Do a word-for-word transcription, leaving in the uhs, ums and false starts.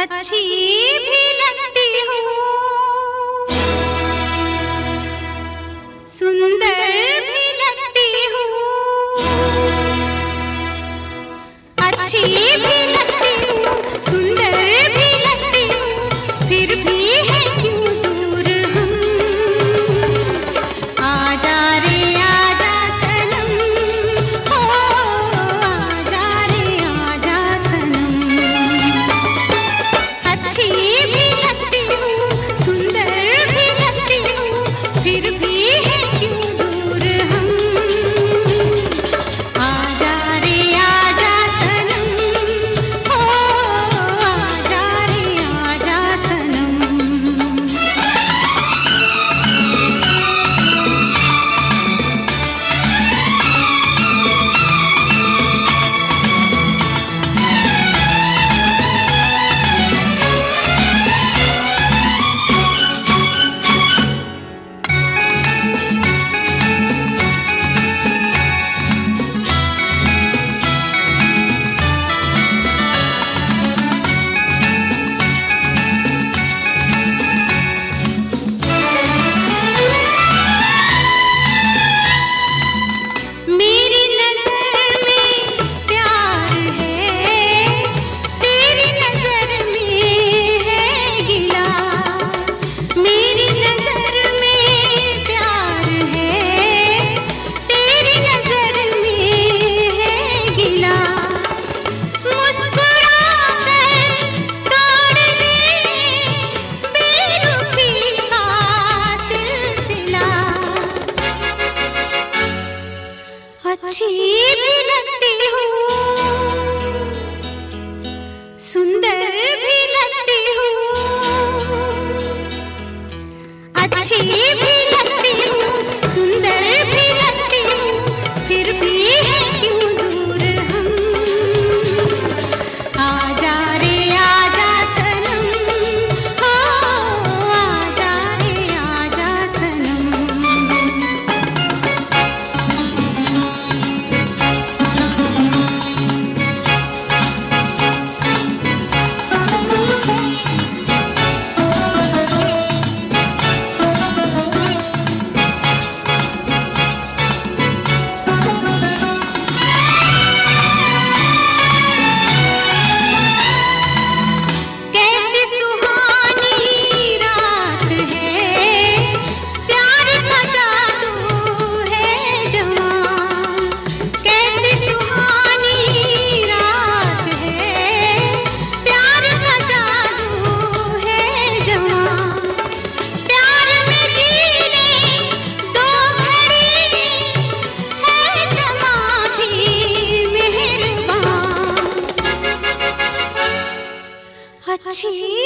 अच्छी भी लगती हूँ, सुंदर भी लगती हूँ, अच्छी भी लगती हूँ, सुंदर भी लगती हूँ, फिर भी है क्यों दूर हम। आजा रे आजा सनम, हो आजा रे आजा सनम। अच्छी भी लगती हूँ, सुंदर भी लगती हूँ, फिर भी है क्यों दूर हम। आजा रे आजा सनम, हो आजा रे आजा सनम। अच्छी भी लगती हूँ, सुंदर भी लगती हूँ, अच्छी भी लगती हूँ, सुंदर भी लगती हूँ, फिर भी है क्यों दूर हम। आजा रे आजा सनम, हो आजा रे आजा सनम। अच्छी